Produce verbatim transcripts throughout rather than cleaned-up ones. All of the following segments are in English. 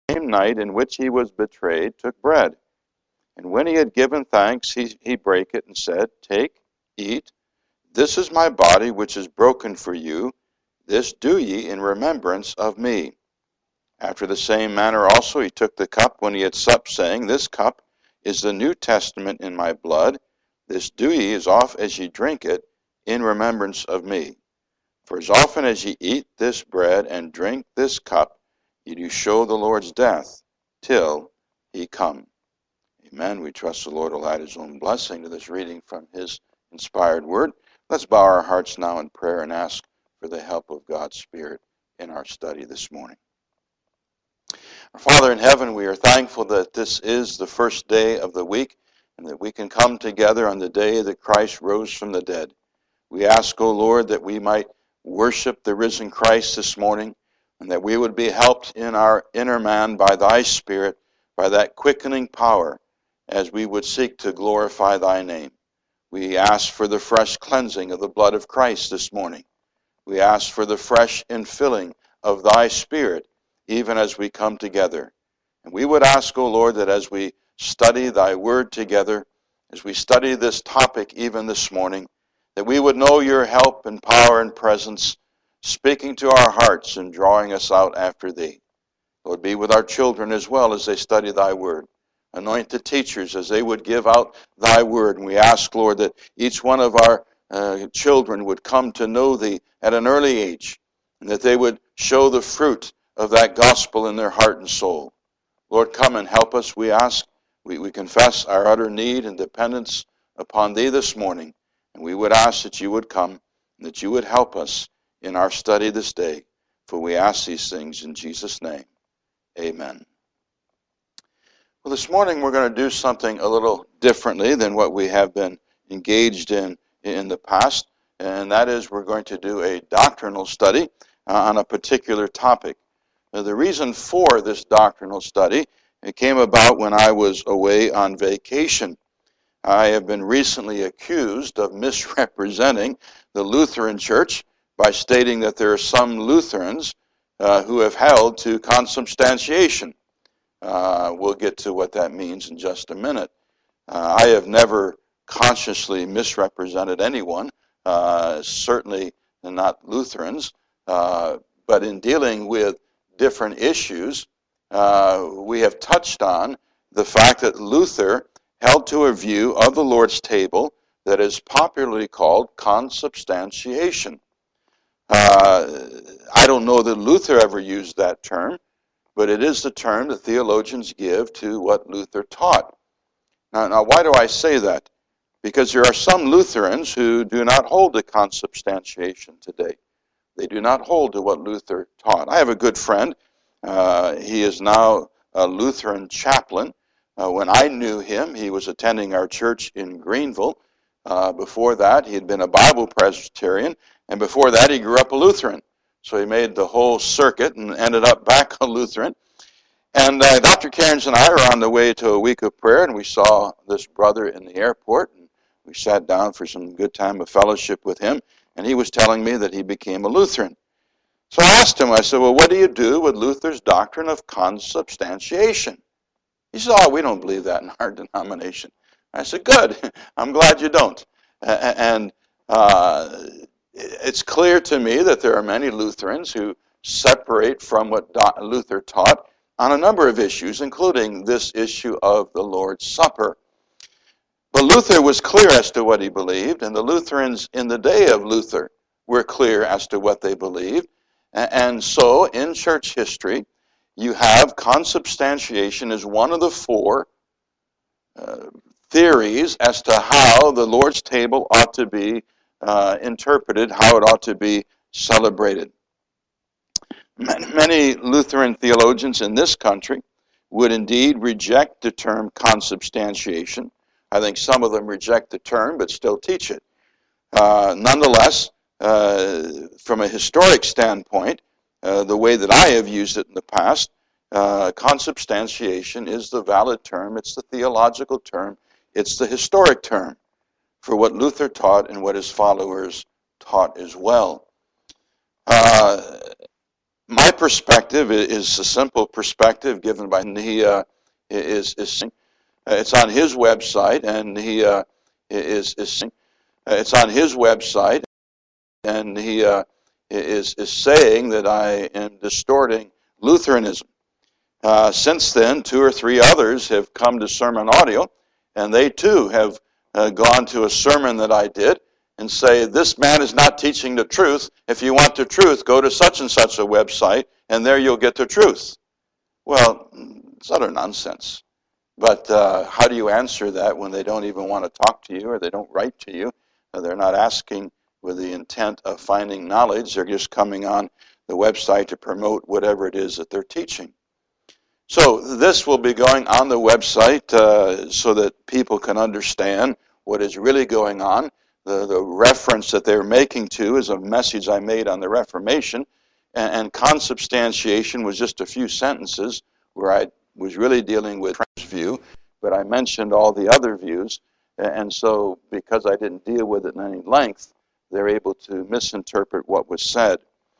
same night in which he was betrayed, took bread. And when he had given thanks, he, he brake it and said, Take, eat, this is my body which is broken for you. This do ye in remembrance of me. After the same manner also he took the cup when he had supped, saying, This cup is the New Testament in my blood. This do ye as oft as ye drink it in remembrance of me. For as often as ye eat this bread and drink this cup, ye do show the Lord's death till he come. Amen. We trust the Lord will add his own blessing to this reading from his inspired word. Let's bow our hearts now in prayer and ask for the help of God's Spirit in our study this morning. Our Father in heaven, we are thankful that this is the first day of the week and that we can come together on the day that Christ rose from the dead. We ask, O Lord, that we might worship the risen Christ this morning and that we would be helped in our inner man by thy Spirit, by that quickening power, as we would seek to glorify thy name. We ask for the fresh cleansing of the blood of Christ this morning. We ask for the fresh infilling of thy Spirit, even as we come together. And we would ask, O Lord, that as we study thy word together, as we study this topic even this morning, that we would know your help and power and presence, speaking to our hearts and drawing us out after thee. Lord, be with our children as well as they study thy word. Anoint the teachers as they would give out thy word. And we ask, Lord, that each one of our uh, children would come to know thee at an early age, and that they would show the fruit of that gospel in their heart and soul. Lord, come and help us, we ask. We, we confess our utter need and dependence upon thee this morning. And we would ask that you would come and that you would help us in our study this day. For we ask these things in Jesus' name. Amen. Well, this morning we're going to do something a little differently than what we have been engaged in in the past, and that is we're going to do a doctrinal study uh, on a particular topic. Now, the reason for this doctrinal study, it came about when I was away on vacation. I have been recently accused of misrepresenting the Lutheran Church by stating that there are some Lutherans uh, who have held to consubstantiation. Uh, we'll get to what that means in just a minute. Uh, I have never consciously misrepresented anyone, uh, certainly not Lutherans, uh, but in dealing with different issues, uh, we have touched on the fact that Luther held to a view of the Lord's table that is popularly called consubstantiation. Uh, I don't know that Luther ever used that term, but it is the term that theologians give to what Luther taught. Now, now, why do I say that? Because there are some Lutherans who do not hold to consubstantiation today. They do not hold to what Luther taught. I have a good friend. Uh, he is now a Lutheran chaplain. Uh, when I knew him, he was attending our church in Greenville. Uh, before that, he had been a Bible Presbyterian, and before that, he grew up a Lutheran. So he made the whole circuit and ended up back a Lutheran. And uh, Doctor Cairns and I were on the way to a week of prayer, and we saw this brother in the airport, and we sat down for some good time of fellowship with him, and he was telling me that he became a Lutheran. So I asked him, I said, well, what do you do with Luther's doctrine of consubstantiation? He said, oh, we don't believe that in our denomination. I said, good, I'm glad you don't. And uh, it's clear to me that there are many Lutherans who separate from what Luther taught on a number of issues, including this issue of the Lord's Supper. But Luther was clear as to what he believed, and the Lutherans in the day of Luther were clear as to what they believed. And so, in church history, you have consubstantiation as one of the four uh, theories as to how the Lord's table ought to be uh, interpreted, how it ought to be celebrated. Many Lutheran theologians in this country would indeed reject the term consubstantiation. I think some of them reject the term but still teach it. Uh, nonetheless, uh, from a historic standpoint, uh, the way that I have used it in the past, uh, consubstantiation is the valid term, it's the theological term, it's the historic term for what Luther taught and what his followers taught as well. Uh, my perspective is a simple perspective given by he uh, is is it's on his website, and he uh, is is it's on his website, and he uh, is is saying that I am distorting Lutheranism. Uh, since then, two or three others have come to Sermon Audio, and they too have uh, gone to a sermon that I did and say, this man is not teaching the truth. If you want the truth, go to such and such a website, and there you'll get the truth. Well, it's utter nonsense. But uh, how do you answer that when they don't even want to talk to you, or they don't write to you? Uh, they're not asking with the intent of finding knowledge. They're just coming on the website to promote whatever it is that they're teaching. So this will be going on the website uh, so that people can understand what is really going on. The, the reference that they're making to is a message I made on the Reformation, and, and consubstantiation was just a few sentences where I was really dealing with French view, but I mentioned all the other views, and so because I didn't deal with it in any length, they're able to misinterpret what was said.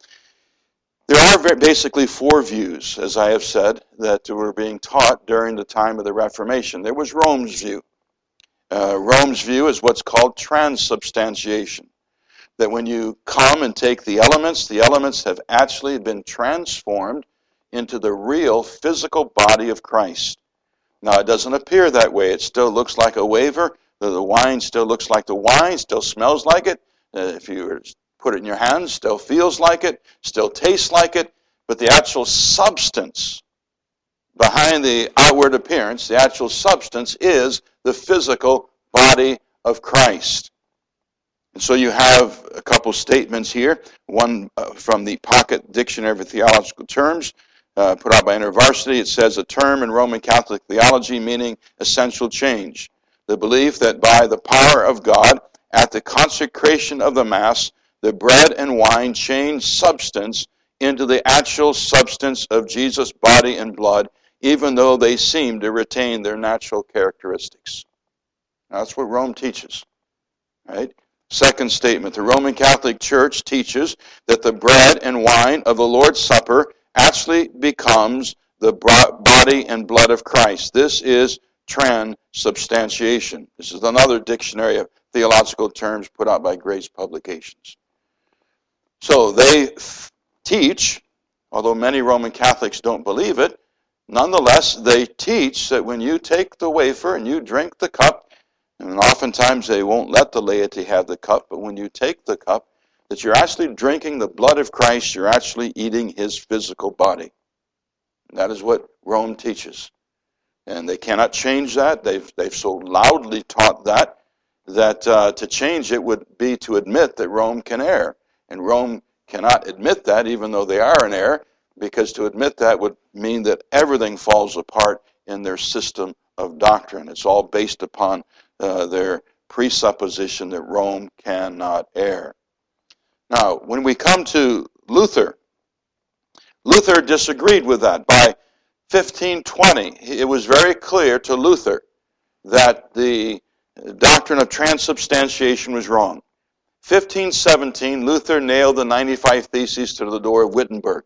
There are basically four views, as I have said, that were being taught during the time of the Reformation. There was Rome's view. Uh, Rome's view is what's called transubstantiation, that when you come and take the elements, the elements have actually been transformed into the real physical body of Christ. Now, it doesn't appear that way. It still looks like a wafer. The, the wine still looks like the wine, still smells like it. Uh, if you were put it in your hands, still feels like it, still tastes like it, but the actual substance behind the outward appearance, the actual substance is the physical body of Christ. And so you have a couple statements here, one uh, from the Pocket Dictionary of Theological Terms, uh, put out by InterVarsity. It says, a term in Roman Catholic theology meaning essential change. The belief that by the power of God, at the consecration of the Mass, the bread and wine change substance into the actual substance of Jesus' body and blood, even though they seem to retain their natural characteristics. That's what Rome teaches. Right? Second statement, the Roman Catholic Church teaches that the bread and wine of the Lord's Supper actually becomes the body and blood of Christ. This is transubstantiation. This is another dictionary of theological terms put out by Grace Publications. So they teach, although many Roman Catholics don't believe it, nonetheless they teach that when you take the wafer and you drink the cup, and oftentimes they won't let the laity have the cup, but when you take the cup, that you're actually drinking the blood of Christ, you're actually eating his physical body. And that is what Rome teaches. And they cannot change that. They've, they've so loudly taught that, that uh, to change it would be to admit that Rome can err. And Rome cannot admit that, even though they are in error, because to admit that would mean that everything falls apart in their system of doctrine. It's all based upon uh, their presupposition that Rome cannot err. Now, when we come to Luther, Luther disagreed with that. By fifteen twenty, it was very clear to Luther that the doctrine of transubstantiation was wrong. fifteen seventeen, Luther nailed the ninety-five Theses to the door of Wittenberg.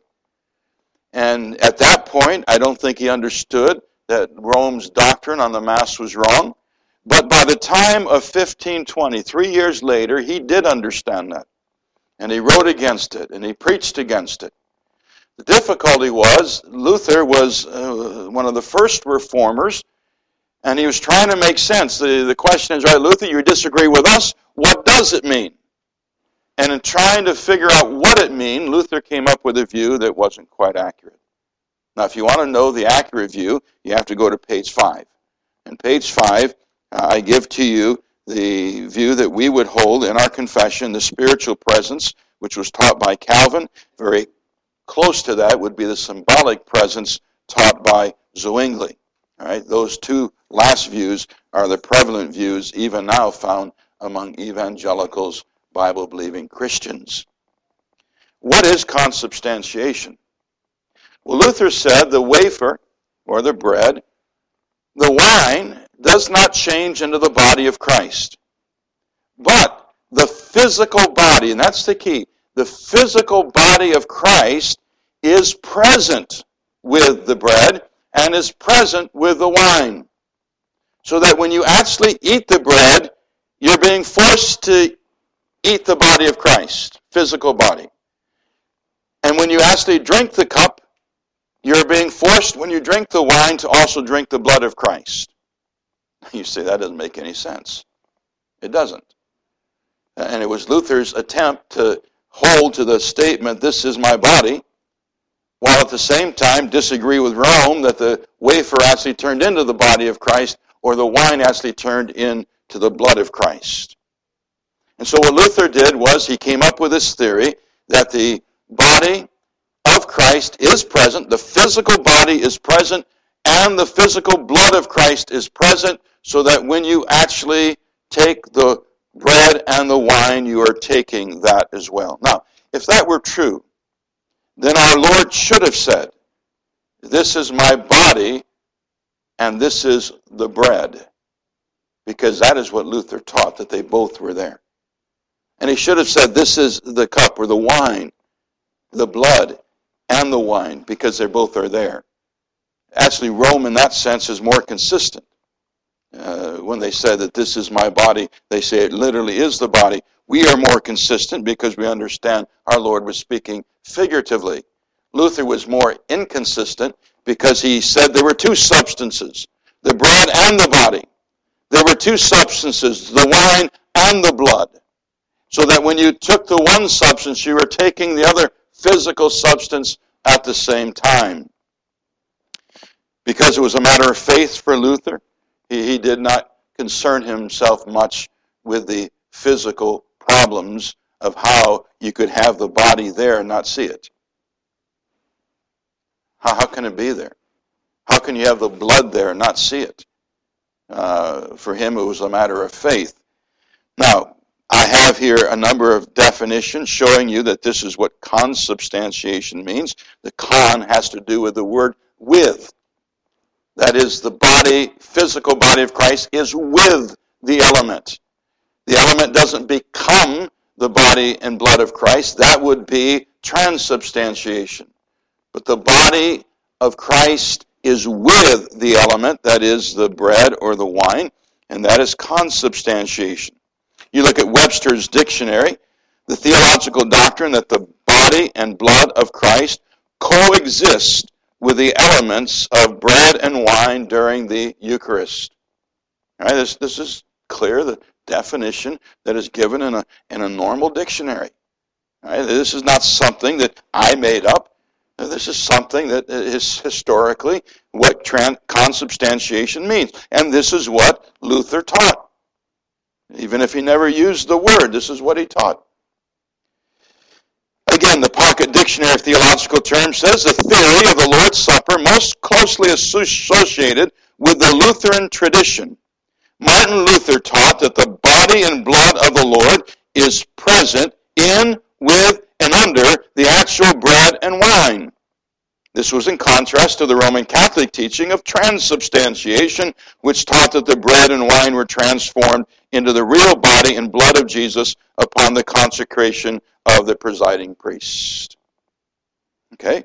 And at that point, I don't think he understood that Rome's doctrine on the Mass was wrong. But by the time of fifteen twenty, three years later, he did understand that. And he wrote against it, and he preached against it. The difficulty was, Luther was uh, one of the first reformers, and he was trying to make sense. The, the question is, right, Luther, you disagree with us? What does it mean? And in trying to figure out what it means, Luther came up with a view that wasn't quite accurate. Now, if you want to know the accurate view, you have to go to page five. And page five, uh, I give to you the view that we would hold in our confession, the spiritual presence, which was taught by Calvin. Very close to that would be the symbolic presence taught by Zwingli. All right, those two last views are the prevalent views even now found among evangelicals, Bible-believing Christians. What is consubstantiation? Well, Luther said the wafer, or the bread, the wine, does not change into the body of Christ. But the physical body, and that's the key, the physical body of Christ is present with the bread and is present with the wine. So that when you actually eat the bread, you're being forced to eat the body of Christ, physical body. And when you actually drink the cup, you're being forced, when you drink the wine, to also drink the blood of Christ. You say, that doesn't make any sense. It doesn't. And it was Luther's attempt to hold to the statement, this is my body, while at the same time disagree with Rome that the wafer actually turned into the body of Christ, or the wine actually turned into the blood of Christ. And so what Luther did was he came up with this theory that the body of Christ is present, the physical body is present, and the physical blood of Christ is present, so that when you actually take the bread and the wine, you are taking that as well. Now, if that were true, then our Lord should have said, this is my body and this is the bread, because that is what Luther taught, that they both were there. And he should have said, this is the cup or the wine, the blood and the wine, because they both are there. Actually, Rome in that sense is more consistent. Uh, when they said that this is my body, they say it literally is the body. We are more consistent because we understand our Lord was speaking figuratively. Luther was more inconsistent because he said there were two substances, the bread and the body. There were two substances, the wine and the blood. So that when you took the one substance, you were taking the other physical substance at the same time. Because it was a matter of faith for Luther, he, he did not concern himself much with the physical problems of how you could have the body there and not see it. How, how can it be there? How can you have the blood there and not see it? Uh, for him, it was a matter of faith. Now, I have here a number of definitions showing you that this is what consubstantiation means. The con has to do with the word with. That is, the body, physical body of Christ is with the element. The element doesn't become the body and blood of Christ. That would be transubstantiation. But the body of Christ is with the element, that is the bread or the wine, and that is consubstantiation. You look at Webster's dictionary, the theological doctrine that the body and blood of Christ coexist with the elements of bread and wine during the Eucharist. All right, this, this is clear, the definition that is given in a, in a normal dictionary. All right, this is not something that I made up. This is something that is historically what trans- consubstantiation means. And this is what Luther taught. Even if he never used the word, this is what he taught. Again, the Pocket Dictionary of Theological Terms says the theory of the Lord's Supper most closely associated with the Lutheran tradition. Martin Luther taught that the body and blood of the Lord is present in, with, and under the actual bread and wine. This was in contrast to the Roman Catholic teaching of transubstantiation, which taught that the bread and wine were transformed into the real body and blood of Jesus upon the consecration of the presiding priest. Okay?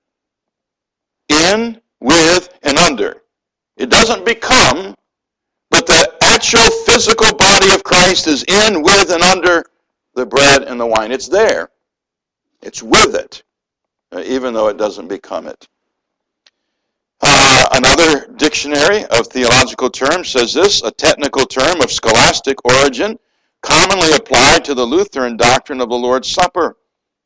In, with, and under. It doesn't become, but the actual physical body of Christ is in, with, and under the bread and the wine. It's there. It's with it, uh, even though it doesn't become it. Uh, another dictionary of theologial terms says this, a technical term of scholastic origin, commonly applied to the Lutheran doctrine of the Lord's Supper.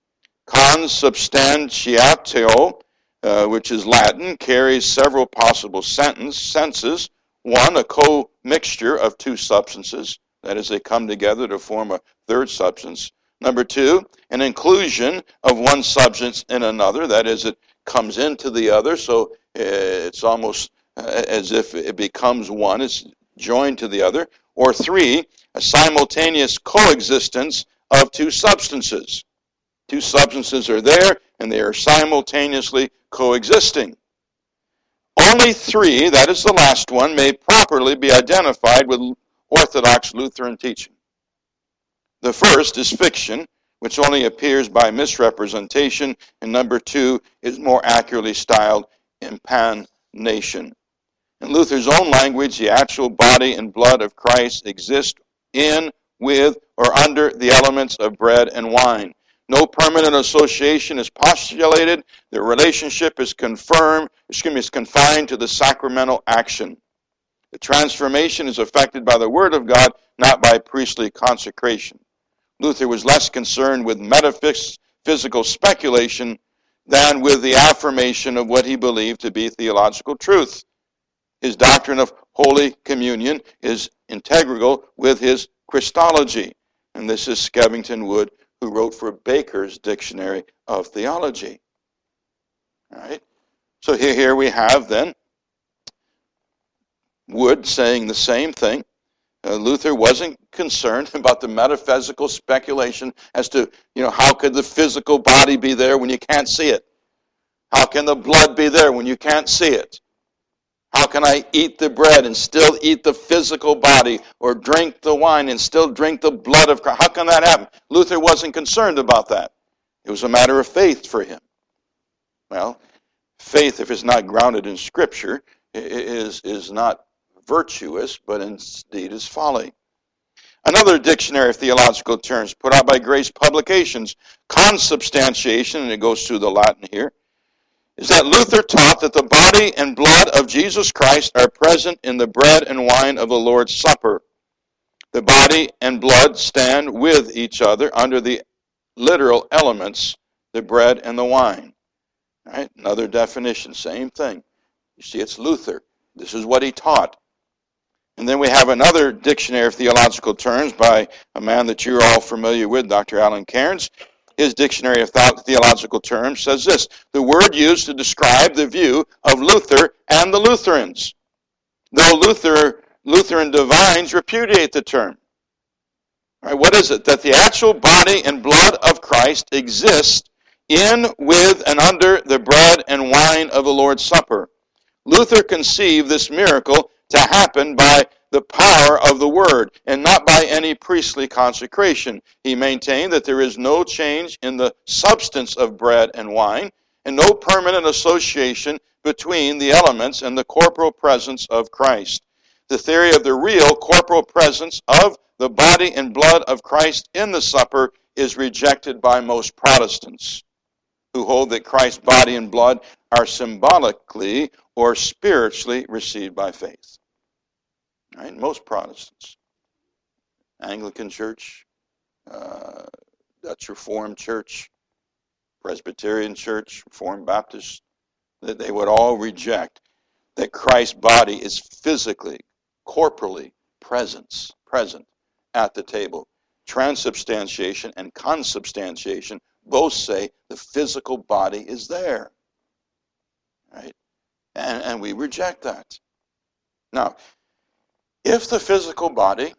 Consubstantiatio, uh, which is Latin, carries several possible sentence, senses. One, a co-mixture of two substances. That is, they come together to form a third substance. Number two, an inclusion of one substance in another. That is, it comes into the other, so it's almost as if it becomes one. It's joined to the other. Or three, a simultaneous coexistence of two substances. Two substances are there, and they are simultaneously coexisting. Only three, that is the last one, may properly be identified with Orthodox Lutheran teaching. The first is fiction, which only appears by misrepresentation, and number two is more accurately styled impanation. In Luther's own language, the actual body and blood of Christ exist in, with, or under the elements of bread and wine. No permanent association is postulated. The relationship is confirmed, excuse me, is confined to the sacramental action. The transformation is effected by the Word of God, not by priestly consecration. Luther was less concerned with metaphysical speculation than with the affirmation of what he believed to be theological truth. His doctrine of Holy Communion is integral with his Christology. And this is Skevington Wood, who wrote for Baker's Dictionary of Theology. All right. So here, here we have then Wood saying the same thing. Uh, Luther wasn't concerned about the metaphysical speculation as to, you know, how could the physical body be there when you can't see it? How can the blood be there when you can't see it? How can I eat the bread and still eat the physical body, or drink the wine and still drink the blood of Christ? How can that happen? Luther wasn't concerned about that. It was a matter of faith for him. Well, faith, if it's not grounded in Scripture, is, is not virtuous, but indeed is folly. Another dictionary of theological terms put out by Grace Publications, consubstantiation, and it goes through the Latin here, is that Luther taught that the body and blood of Jesus Christ are present in the bread and wine of the Lord's Supper. The body and blood stand with each other under the literal elements, the bread and the wine. All right? Another definition, same thing. You see, it's Luther. This is what he taught. And then we have another dictionary of theological terms by a man that you're all familiar with, Doctor Alan Cairns. His dictionary of theological terms says this: the word used to describe the view of Luther and the Lutherans, though Luther, Lutheran divines repudiate the term. All right, what is it? That the actual body and blood of Christ exist in, with, and under the bread and wine of the Lord's Supper. Luther conceived this miracle to happen by the power of the Word, and not by any priestly consecration. He maintained that there is no change in the substance of bread and wine, and no permanent association between the elements and the corporal presence of Christ. The theory of the real corporal presence of the body and blood of Christ in the supper is rejected by most Protestants, who hold that Christ's body and blood are symbolically or spiritually received by faith. Right? Most Protestants, Anglican Church, uh, Dutch Reformed Church, Presbyterian Church, Reformed Baptist, that they would all reject that Christ's body is physically, corporally present, present at the table. Transubstantiation and consubstantiation both say the physical body is there. Right? And, and we reject that. Now, if the physical body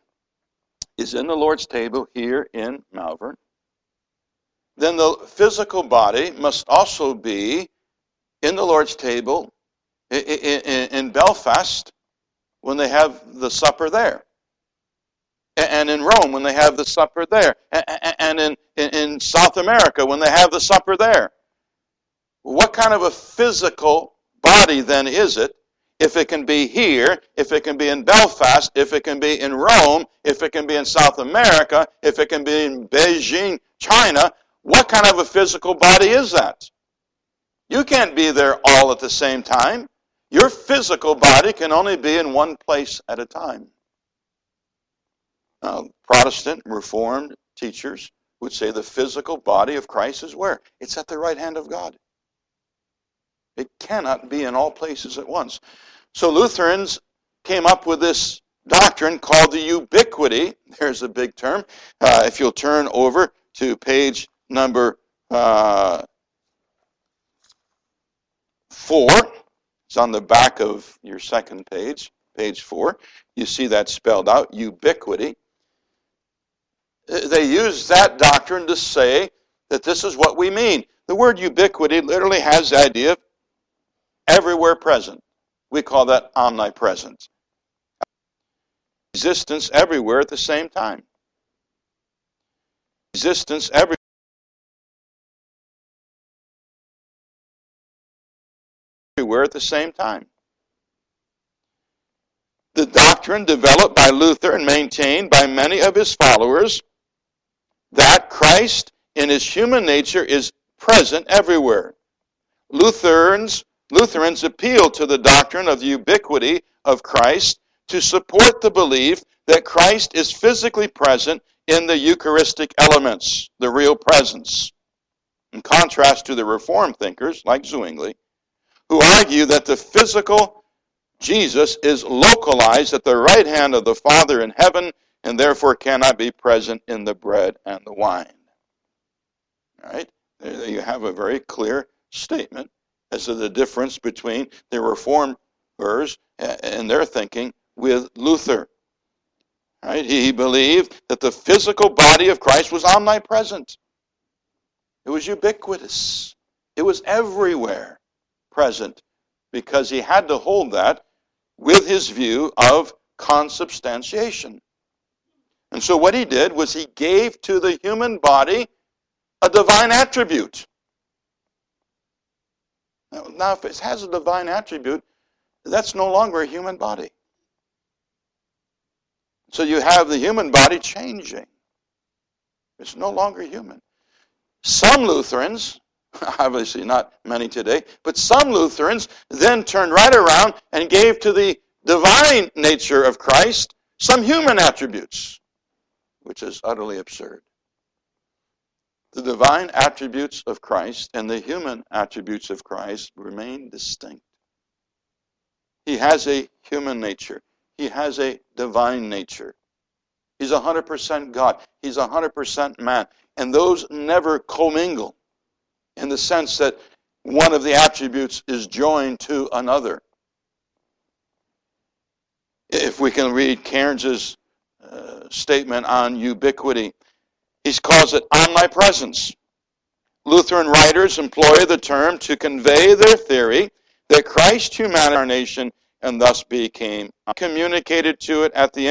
is in the Lord's table here in Malvern, then the physical body must also be in the Lord's table in Belfast when they have the supper there, and in Rome when they have the supper there, and in, in South America when they have the supper there. What kind of a physical body then is it? If it can be here, if it can be in Belfast, if it can be in Rome, if it can be in South America, if it can be in Beijing, China, what kind of a physical body is that? You can't be there all at the same time. Your physical body can only be in one place at a time. Now, Protestant, Reformed teachers would say the physical body of Christ is where? It's at the right hand of God. It cannot be in all places at once. So Lutherans came up with this doctrine called the ubiquity. There's a big term. Uh, if you'll turn over to page number uh, four, it's on the back of your second page, page four. You see that spelled out, ubiquity. They use that doctrine to say that this is what we mean. The word ubiquity literally has the idea of everywhere present. We call that omnipresent. Existence everywhere at the same time. Existence everywhere. everywhere at the same time. The doctrine developed by Luther and maintained by many of his followers that Christ in his human nature is present everywhere. Lutherans, Lutherans appeal to the doctrine of the ubiquity of Christ to support the belief that Christ is physically present in the Eucharistic elements, the real presence. In contrast to the Reformed thinkers, like Zwingli, who argue that the physical Jesus is localized at the right hand of the Father in heaven and therefore cannot be present in the bread and the wine. All right? There you have a very clear statement as to the difference between the Reformers and their thinking with Luther. All right? He believed that the physical body of Christ was omnipresent. It was ubiquitous. It was everywhere present because he had to hold that with his view of consubstantiation. And so what he did was he gave to the human body a divine attribute. Now, now if it has a divine attribute, that's no longer a human body. So you have the human body changing. It's no longer human. Some Lutherans, obviously not many today, but some Lutherans then turned right around and gave to the divine nature of Christ some human attributes, which is utterly absurd. The divine attributes of Christ and the human attributes of Christ remain distinct. He has a human nature. He has a divine nature. He's one hundred percent God. He's one hundred percent man. And those never commingle in the sense that one of the attributes is joined to another. If we can read Cairns' uh, statement on ubiquity, he calls it omnipresence. Lutheran writers employ the term to convey their theory that Christ's human incarnation and thus became communicated to it at the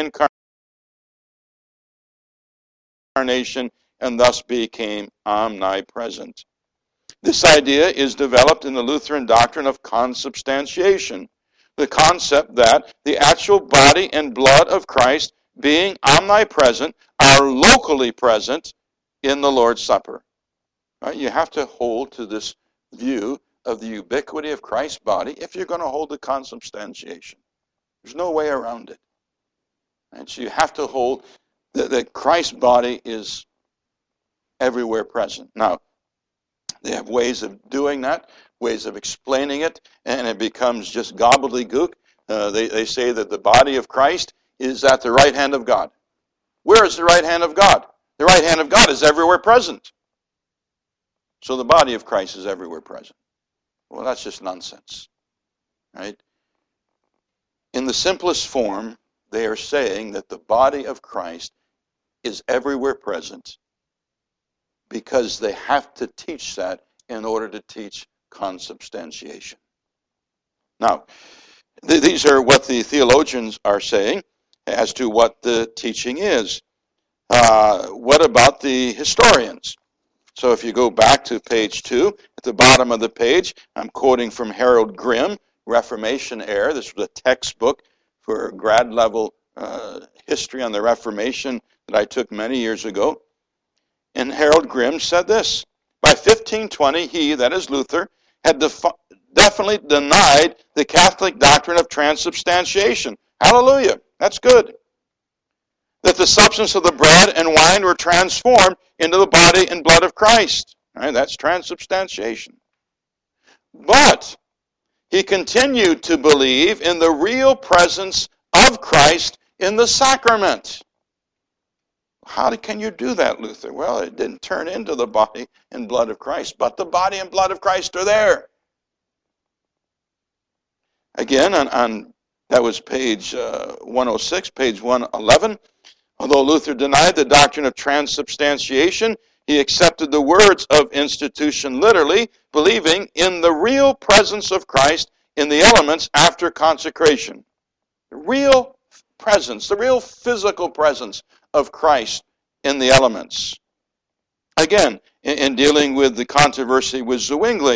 incarnation and thus became omnipresent. This idea is developed in the Lutheran doctrine of consubstantiation, the concept that the actual body and blood of Christ, being omnipresent, are locally present in the Lord's Supper. Right? You have to hold to this view of the ubiquity of Christ's body if you're going to hold the consubstantiation. There's no way around it. And so you have to hold that, that Christ's body is everywhere present. Now, they have ways of doing that, ways of explaining it, and it becomes just gobbledygook. Uh, they, they say that the body of Christ is at the right hand of God. Where is the right hand of God? The right hand of God is everywhere present. So the body of Christ is everywhere present. Well, that's just nonsense. Right? In the simplest form, they are saying that the body of Christ is everywhere present because they have to teach that in order to teach consubstantiation. Now, th- these are what the theologians are saying as to what the teaching is. Uh, what about the historians? So if you go back to page two, at the bottom of the page, I'm quoting from Harold Grimm, Reformation Era. This was a textbook for grad level uh, history on the Reformation that I took many years ago. And Harold Grimm said this: by fifteen twenty, he, that is Luther, had defi- definitely denied the Catholic doctrine of transubstantiation. Hallelujah. That's good. That the substance of the bread and wine were transformed into the body and blood of Christ. All right, that's transubstantiation. But he continued to believe in the real presence of Christ in the sacrament. How can you do that, Luther? Well, it didn't turn into the body and blood of Christ, but the body and blood of Christ are there. Again, on, on that was page uh, one oh six, page one eleven. Although Luther denied the doctrine of transubstantiation, he accepted the words of institution literally, believing in the real presence of Christ in the elements after consecration. The real presence, the real physical presence of Christ in the elements. Again, in, in dealing with the controversy with Zwingli,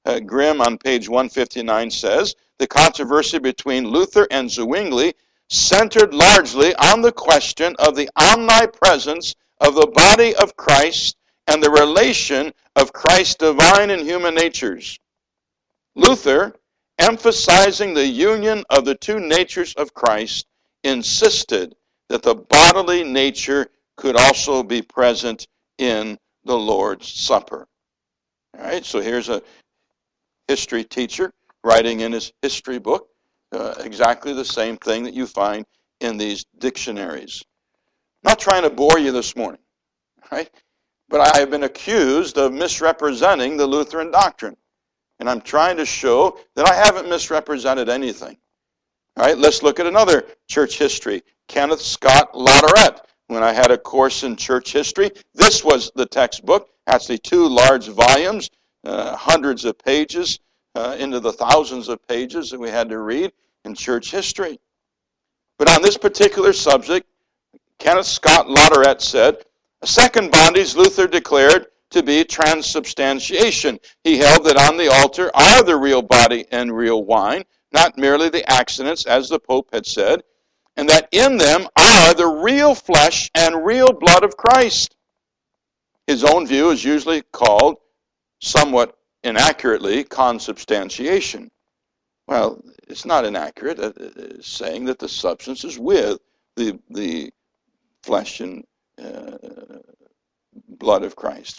uh, Grimm on page one fifty-nine says, the controversy between Luther and Zwingli centered largely on the question of the omnipresence of the body of Christ and the relation of Christ's divine and human natures. Luther, emphasizing the union of the two natures of Christ, insisted that the bodily nature could also be present in the Lord's Supper. All right, so here's a history teacher writing in his history book uh, exactly the same thing that you find in these dictionaries. I'm not trying to bore you this morning, right? But I have been accused of misrepresenting the Lutheran doctrine. And I'm trying to show that I haven't misrepresented anything. All right, let's look at another church history. Kenneth Scott Latourette. When I had a course in church history, this was the textbook. Actually, two large volumes, uh, hundreds of pages, uh, into the thousands of pages that we had to read in church history. But on this particular subject, Kenneth Scott Latourette said, a second bondage Luther declared to be transubstantiation. He held that on the altar are the real body and real wine, not merely the accidents, as the Pope had said, and that in them are the real flesh and real blood of Christ. His own view is usually called, somewhat inaccurately, consubstantiation. Well, it's not inaccurate. It's saying that the substance is with the, the flesh and uh, blood of Christ.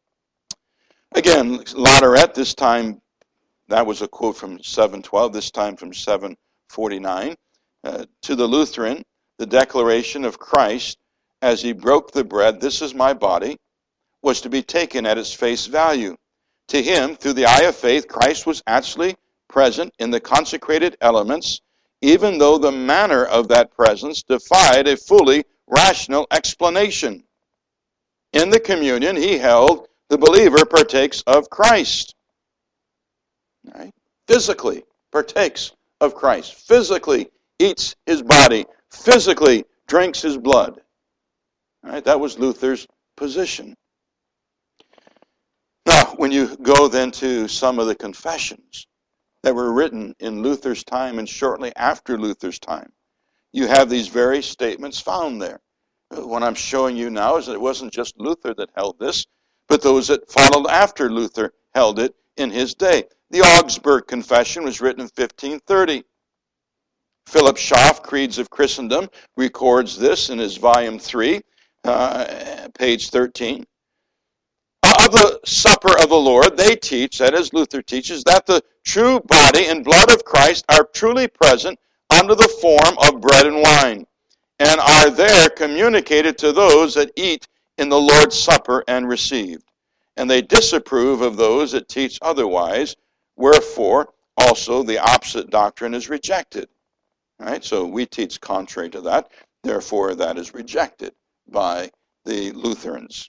Again, Latourette, this time, that was a quote from seven twelve, this time from seven forty-nine. Uh, to the Lutheran, the declaration of Christ as he broke the bread, this is my body, was to be taken at its face value. To him, through the eye of faith, Christ was actually present in the consecrated elements, even though the manner of that presence defied a fully rational explanation. In the communion, he held the believer partakes of Christ. Right? Physically partakes of Christ. Physically eats his body. Physically drinks his blood. Right? That was Luther's position. Now, when you go then to some of the confessions that were written in Luther's time and shortly after Luther's time, you have these very statements found there. What I'm showing you now is that it wasn't just Luther that held this, but those that followed after Luther held it in his day. The Augsburg Confession was written in fifteen thirty. Philip Schaff, Creeds of Christendom, records this in his volume three, uh, page thirteen. Of the supper of the Lord, they teach, that is, Luther teaches, that the true body and blood of Christ are truly present under the form of bread and wine, and are there communicated to those that eat in the Lord's Supper and received. And they disapprove of those that teach otherwise, wherefore also the opposite doctrine is rejected. All right, so we teach contrary to that, therefore that is rejected by the Lutherans.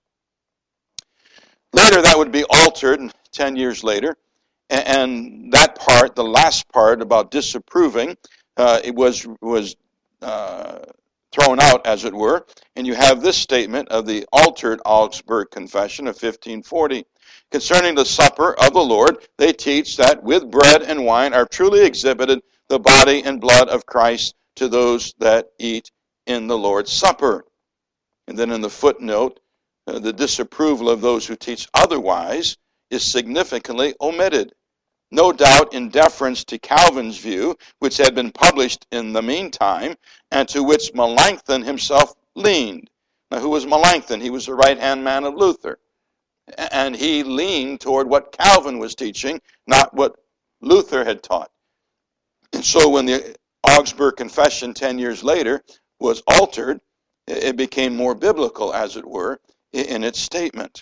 Later that would be altered, ten years later, and that part, the last part about disapproving, uh, it was, was uh, thrown out, as it were, and you have this statement of the altered Augsburg Confession of fifteen forty. Concerning the supper of the Lord, they teach that with bread and wine are truly exhibited the body and blood of Christ to those that eat in the Lord's Supper. And then in the footnote, uh, the disapproval of those who teach otherwise is significantly omitted. No doubt in deference to Calvin's view, which had been published in the meantime, and to which Melanchthon himself leaned. Now, who was Melanchthon? He was the right-hand man of Luther. And he leaned toward what Calvin was teaching, not what Luther had taught. And so when the Augsburg Confession ten years later was altered, it became more biblical, as it were, in its statement.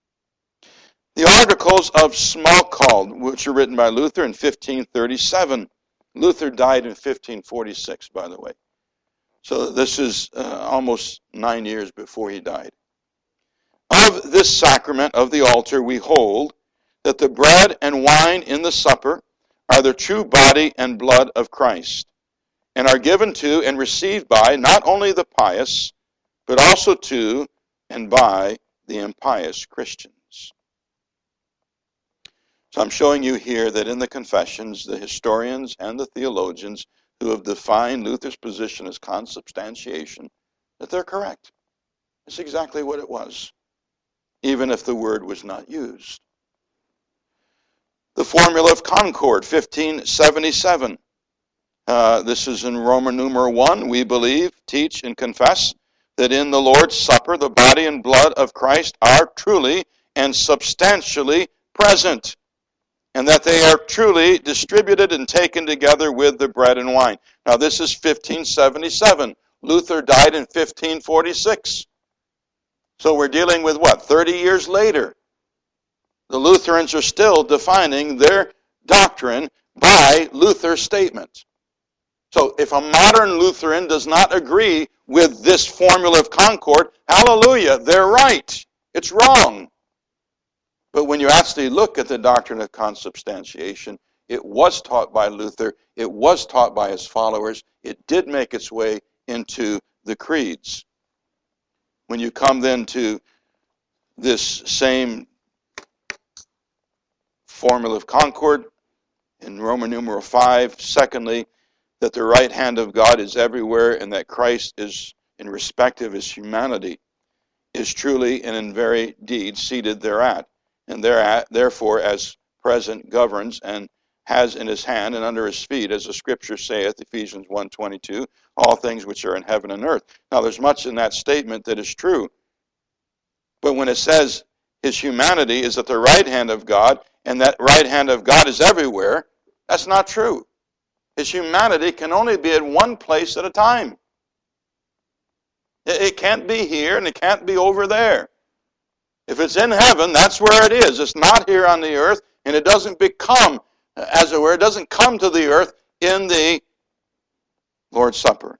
The Articles of Smalcald, which were written by Luther in fifteen thirty-seven. Luther died in fifteen forty-six, by the way. So this is uh, almost nine years before he died. Of this sacrament of the altar we hold that the bread and wine in the supper are the true body and blood of Christ, and are given to and received by not only the pious, but also to and by the impious Christians. So I'm showing you here that in the confessions, the historians and the theologians who have defined Luther's position as consubstantiation, that they're correct. It's exactly what it was, even if the word was not used. The Formula of Concord, fifteen seventy-seven. Uh, this is in Roman numeral one. We believe, teach, and confess that in the Lord's Supper, the body and blood of Christ are truly and substantially present, and that they are truly distributed and taken together with the bread and wine. Now, this is fifteen seventy-seven. Luther died in fifteen forty-six. So we're dealing with what? thirty years later. The Lutherans are still defining their doctrine by Luther's statement. So if a modern Lutheran does not agree with this Formula of Concord, hallelujah, they're right. It's wrong. But when you actually look at the doctrine of consubstantiation, it was taught by Luther, it was taught by his followers, it did make its way into the creeds. When you come then to this same Formula of Concord in Roman numeral five, secondly, that the right hand of God is everywhere and that Christ is, in respect of his humanity, is truly and in very deed seated thereat, and thereat, therefore, as present governs and has in his hand and under his feet, as the Scripture saith, Ephesians one twenty-two, all things which are in heaven and earth. Now, there's much in that statement that is true, but when it says his humanity is at the right hand of God, and that right hand of God is everywhere, that's not true. His humanity can only be at one place at a time. It can't be here and it can't be over there. If it's in heaven, that's where it is. It's not here on the earth, and it doesn't become, as it were, it doesn't come to the earth in the Lord's Supper.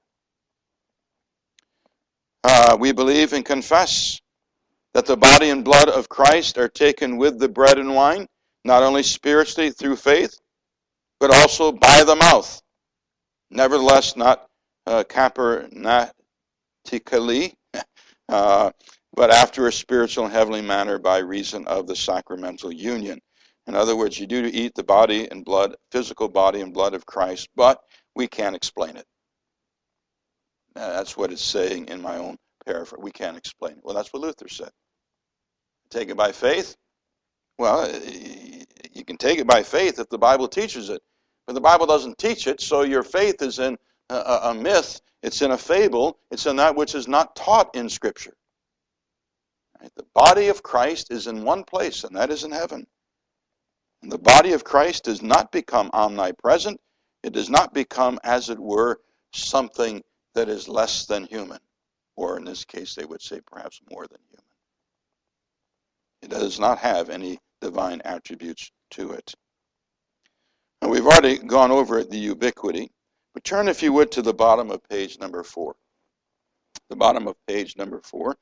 Uh, we believe and confess that the body and blood of Christ are taken with the bread and wine, not only spiritually through faith, but also by the mouth. Nevertheless, not uh, capernatically, uh, but after a spiritual and heavenly manner by reason of the sacramental union. In other words, you do eat the body and blood, physical body and blood of Christ, but we can't explain it. Uh, that's what it's saying in my own paraphrase. We can't explain it. Well, that's what Luther said. Take it by faith? Well, you can take it by faith if the Bible teaches it. But the Bible doesn't teach it, so your faith is in a, a myth, it's in a fable, it's in that which is not taught in Scripture. Right? The body of Christ is in one place, and that is in heaven. And the body of Christ does not become omnipresent. It does not become, as it were, something that is less than human. Or in this case, they would say perhaps more than human. It does not have any divine attributes to it. Now, we've already gone over the ubiquity, but turn, if you would, to the bottom of page number four. The bottom of page number four.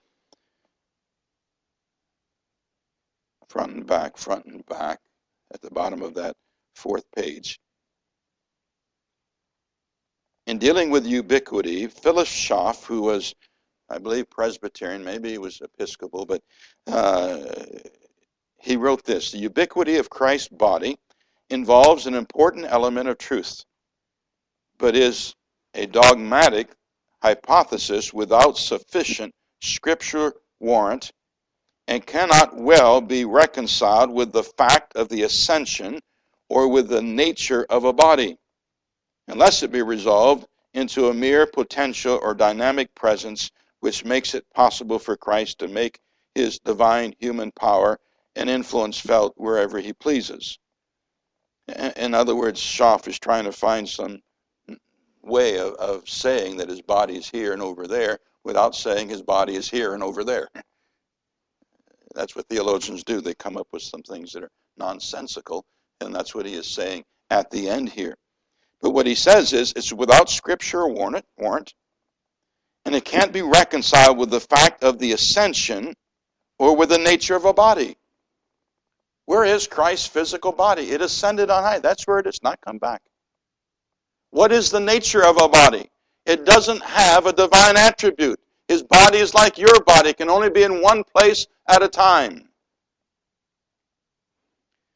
Front and back, front and back, at the bottom of that fourth page. In dealing with ubiquity, Phyllis Schaff, who was, I believe, Presbyterian, maybe he was Episcopal, but uh, he wrote this: the ubiquity of Christ's body involves an important element of truth, but is a dogmatic hypothesis without sufficient scripture warrant and cannot well be reconciled with the fact of the ascension or with the nature of a body, unless it be resolved into a mere potential or dynamic presence which makes it possible for Christ to make his divine human power and influence felt wherever he pleases. In other words, Schaff is trying to find some way of, of saying that his body is here and over there without saying his body is here and over there. That's what theologians do. They come up with some things that are nonsensical, and that's what he is saying at the end here. But what he says is it's without scripture warrant, warrant, and it can't be reconciled with the fact of the ascension or with the nature of a body. Where is Christ's physical body? It ascended on high. That's where it is, not come back. What is the nature of a body? It doesn't have a divine attribute. His body is like your body. It can only be in one place at a time.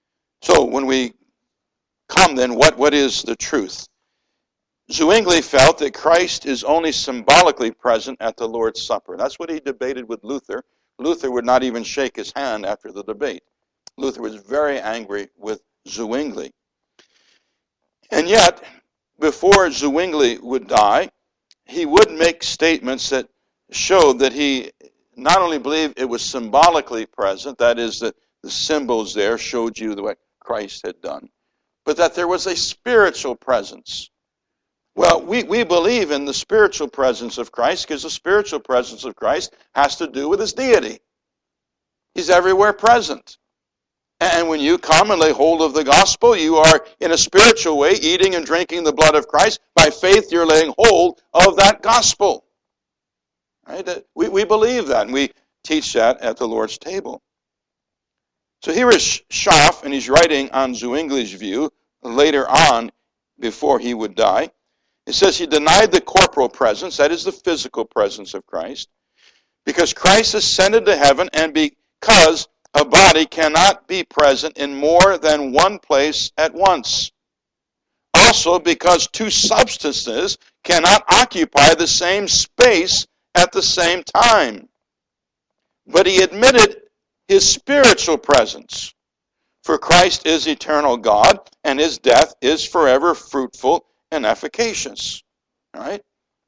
So when we come then, what, what is the truth? Zwingli felt that Christ is only symbolically present at the Lord's Supper. That's what he debated with Luther. Luther would not even shake his hand after the debate. Luther was very angry with Zwingli. And yet, before Zwingli would die, he would make statements that showed that he not only believed it was symbolically present, that is, that the symbols there showed you what Christ had done, but that there was a spiritual presence. Well, we, we believe in the spiritual presence of Christ because the spiritual presence of Christ has to do with his deity. He's everywhere present. And when you come and lay hold of the gospel, you are in a spiritual way eating and drinking the blood of Christ. By faith, you're laying hold of that gospel. Right? We, we believe that, and we teach that at the Lord's table. So here is Schaff, and he's writing on Zwingli's view later on before he would die. It says he denied the corporal presence, that is the physical presence of Christ, because Christ ascended to heaven and because a body cannot be present in more than one place at once. Also because two substances cannot occupy the same space at the same time. But he admitted his spiritual presence. For Christ is eternal God, and his death is forever fruitful and efficacious. All right?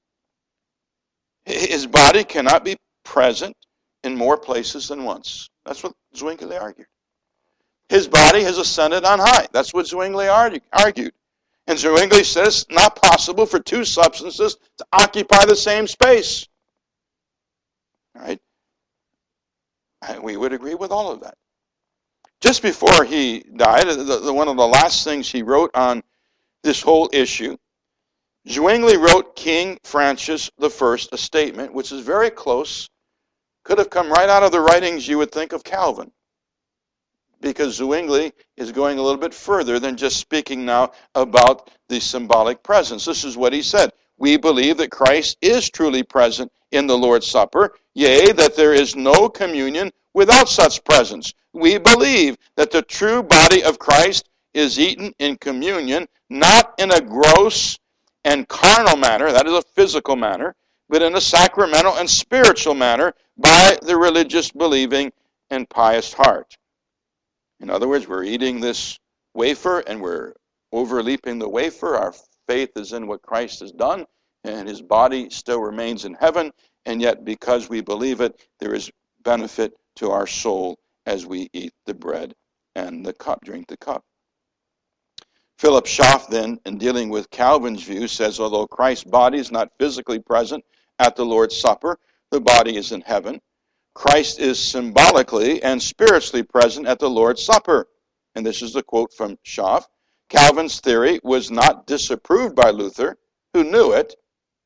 His body cannot be present in more places than once. That's what Zwingli argued. His body has ascended on high. That's what Zwingli argued. And Zwingli says it's not possible for two substances to occupy the same space. All right? And we would agree with all of that. Just before he died, the, the, one of the last things he wrote on this whole issue, Zwingli wrote King Francis the First a statement, which is very close, could have come right out of the writings, you would think, of Calvin. Because Zwingli is going a little bit further than just speaking now about the symbolic presence. This is what he said. We believe that Christ is truly present in the Lord's Supper, yea, that there is no communion without such presence. We believe that the true body of Christ is eaten in communion, not in a gross and carnal manner, that is a physical manner, but in a sacramental and spiritual manner by the religious, believing, and pious heart. In other words, we're eating this wafer and we're overleaping the wafer. Our faith is in what Christ has done, and his body still remains in heaven, and yet because we believe it, there is benefit to our soul as we eat the bread and the cup, drink the cup. Philip Schaff then, in dealing with Calvin's view, says, although Christ's body is not physically present at the Lord's Supper, the body is in heaven. Christ is symbolically and spiritually present at the Lord's Supper. And this is the quote from Schaff. Calvin's theory was not disapproved by Luther, who knew it.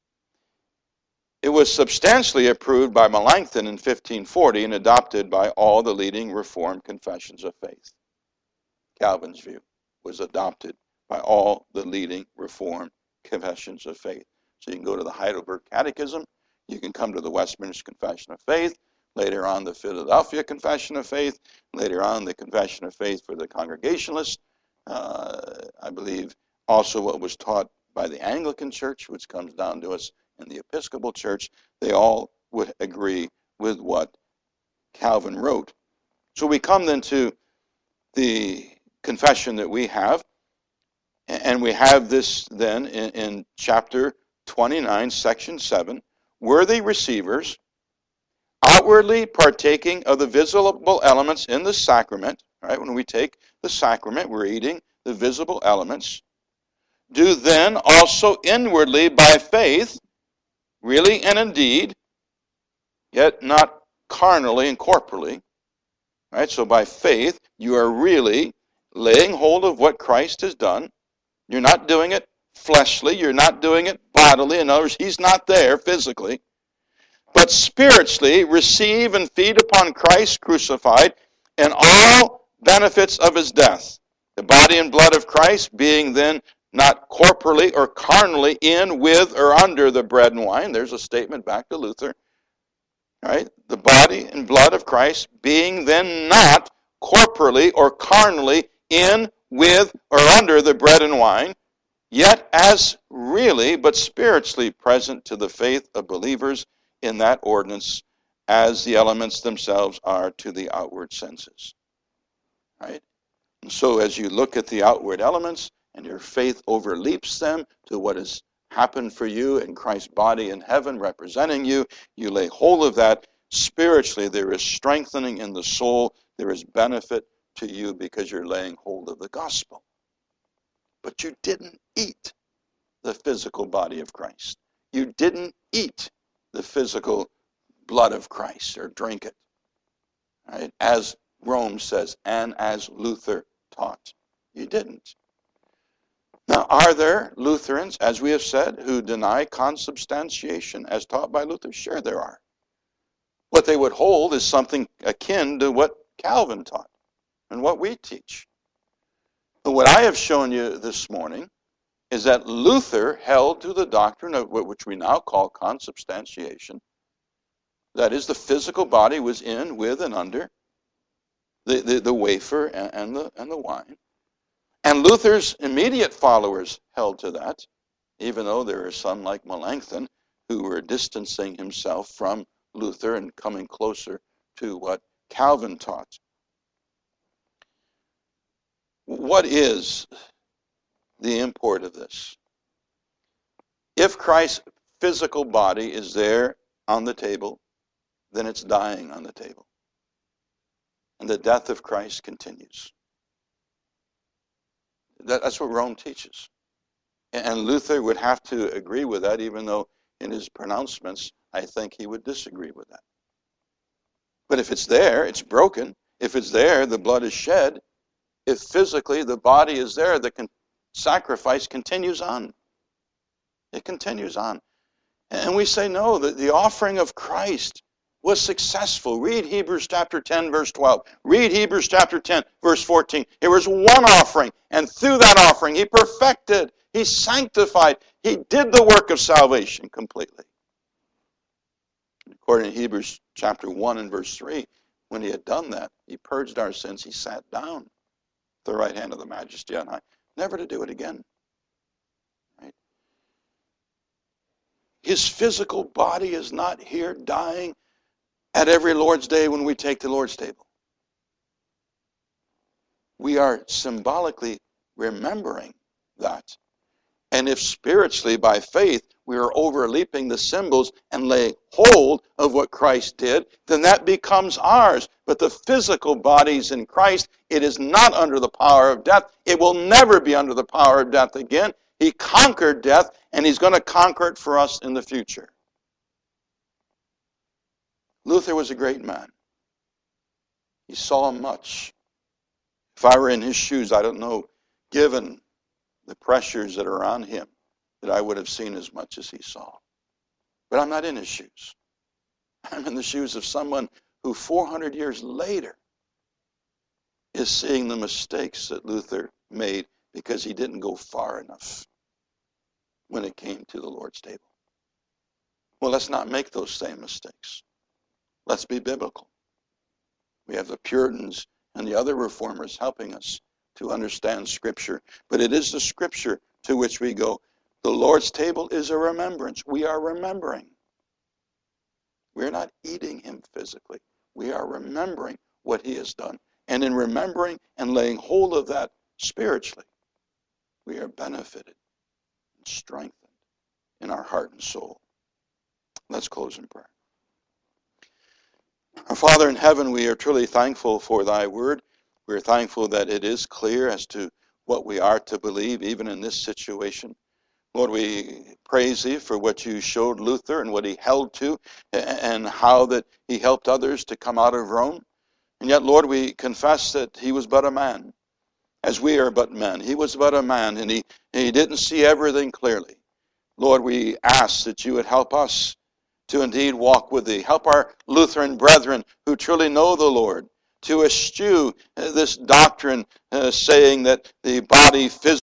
It was substantially approved by Melanchthon in fifteen forty and adopted by all the leading Reformed confessions of faith. Calvin's view was adopted by all the leading Reformed confessions of faith. So you can go to the Heidelberg Catechism, you can come to the Westminster Confession of Faith, later on the Philadelphia Confession of Faith, later on the Confession of Faith for the Congregationalists, uh, I believe also what was taught by the Anglican Church, which comes down to us in the Episcopal Church. They all would agree with what Calvin wrote. So we come then to the confession that we have, and we have this then in, in chapter twenty-nine, section seven, worthy receivers, outwardly partaking of the visible elements in the sacrament, right? When we take the sacrament, we're eating the visible elements, do then also inwardly by faith, really and indeed, yet not carnally and corporally, right? So by faith, you are really laying hold of what Christ has done. You're not doing it fleshly. You're not doing it bodily. In other words, he's not there physically. But spiritually, receive and feed upon Christ crucified and all benefits of his death. The body and blood of Christ being then not corporally or carnally in, with, or under the bread and wine. There's a statement back to Luther. Right? The body and blood of Christ being then not corporally or carnally in, with, or under the bread and wine, yet as really but spiritually present to the faith of believers in that ordinance as the elements themselves are to the outward senses. Right? And so as you look at the outward elements and your faith overleaps them to what has happened for you in Christ's body in heaven representing you, you lay hold of that. Spiritually, there is strengthening in the soul. There is benefit to you because you're laying hold of the gospel. But you didn't eat the physical body of Christ. You didn't eat the physical blood of Christ or drink it. Right? As Rome says, and as Luther taught. You didn't. Now, are there Lutherans, as we have said, who deny consubstantiation as taught by Luther? Sure there are. What they would hold is something akin to what Calvin taught and what we teach. But what I have shown you this morning is that Luther held to the doctrine of what which we now call consubstantiation. That is, the physical body was in, with, and under the, the, the wafer and, and, the, and the wine. And Luther's immediate followers held to that, even though there are some like Melanchthon who were distancing himself from Luther and coming closer to what Calvin taught. What is the import of this? If Christ's physical body is there on the table, then it's dying on the table. And the death of Christ continues. That, that's what Rome teaches. And Luther would have to agree with that, even though in his pronouncements, I think he would disagree with that. But if it's there, it's broken. If it's there, the blood is shed. If physically the body is there, the con- sacrifice continues on. It continues on. And we say, no, the, the offering of Christ was successful. Read Hebrews chapter ten, verse twelve. Read Hebrews chapter ten, verse fourteen. It was one offering, and through that offering, he perfected, he sanctified, he did the work of salvation completely. According to Hebrews chapter one and verse three, when he had done that, he purged our sins, he sat down at the right hand of the Majesty on high, never to do it again. Right? His physical body is not here dying at every Lord's Day when we take the Lord's table. We are symbolically remembering that. And if spiritually, by faith, we are overleaping the symbols and lay hold of what Christ did, then that becomes ours. But the physical bodies in Christ, it is not under the power of death. It will never be under the power of death again. He conquered death, and he's going to conquer it for us in the future. Luther was a great man. He saw much. If I were in his shoes, I don't know, given the pressures that are on him, that I would have seen as much as he saw. But I'm not in his shoes. I'm in the shoes of someone who four hundred years later is seeing the mistakes that Luther made because he didn't go far enough when it came to the Lord's table. Well, let's not make those same mistakes. Let's be biblical. We have the Puritans and the other reformers helping us to understand Scripture. But it is the Scripture to which we go. The Lord's table is a remembrance. We are remembering. We're not eating him physically. We are remembering what he has done. And in remembering and laying hold of that spiritually, we are benefited and strengthened in our heart and soul. Let's close in prayer. Our Father in heaven, we are truly thankful for thy word. We are thankful that it is clear as to what we are to believe, even in this situation. Lord, we praise thee for what you showed Luther and what he held to, and how that he helped others to come out of Rome. And yet, Lord, we confess that he was but a man, as we are but men. He was but a man, and he, he didn't see everything clearly. Lord, we ask that you would help us to indeed walk with thee. Help our Lutheran brethren who truly know the Lord to eschew this doctrine uh, saying that the body physically